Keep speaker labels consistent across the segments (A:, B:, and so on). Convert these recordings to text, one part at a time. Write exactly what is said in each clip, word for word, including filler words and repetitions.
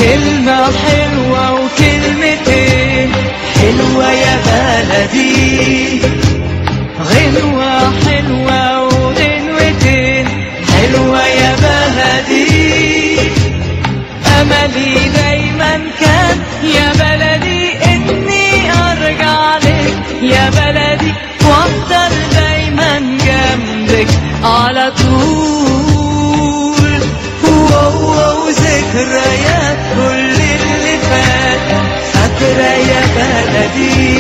A: كلمة حلوة وكلمتين حلوة يا بلدي، غنوة حلوة وغنوتين حلوة يا بلدي. أملي دايما كان يا بلدي إني أرجع لك يا بلدي، وأفضل دايما جنبك على طول. واو ذكريات كل اللي فات فاكرة يا بلدي،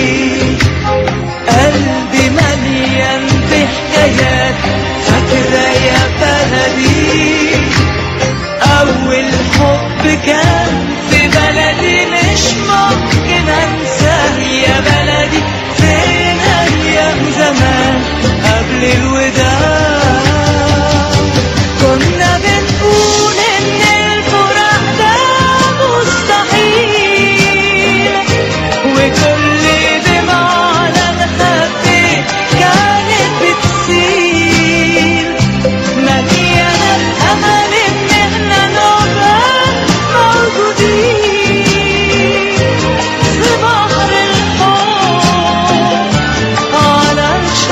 A: قلبي مليان بحكايات فاكرة يا بلدي. أول حب كان في بلدي مش ممكن أنساه يا بلدي، فين أيام زمان قبل الوداع كنا بنقول إن الفراق ده مستحيل، وكل دمعة على الخفي كانت بتسيل، مليانة الأمل إن إحنا نبقى موجودين في بحر الحب على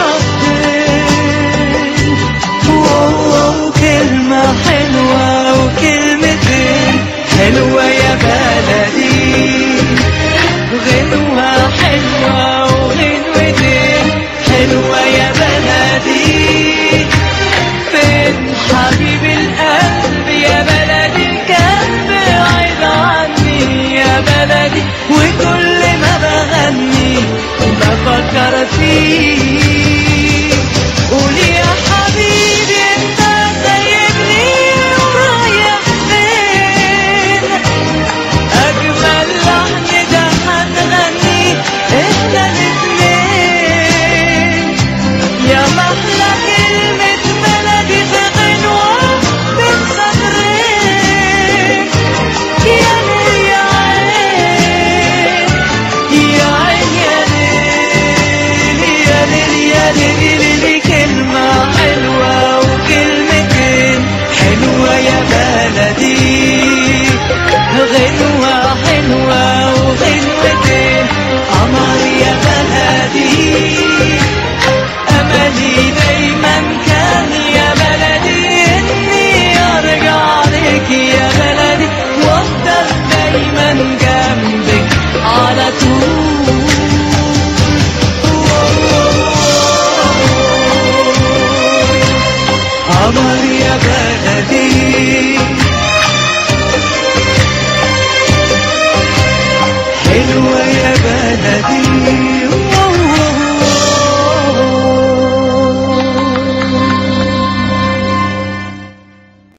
A: الشطين. واو كلمة حلوة وكلمتين حلوة يا بلدي، غنوة حلوة وغنوتين حلوة يا بلدي. فين حبيب القلب يا بلدي كان بعيد عني يا بلدي، وكل ما بغني بفكر فيه. قولي يا حبيبي انت سايبني ورايح فين، اجمل لحن ده هنغني احنا الاتنين، يا محلى كلمة بلدي في غنوة بين سطرين. يا ليل يا عين يا عين يا ليل يا ليل يا ليل، كلمة حلوة وكلمتين حلوة يا بلدي.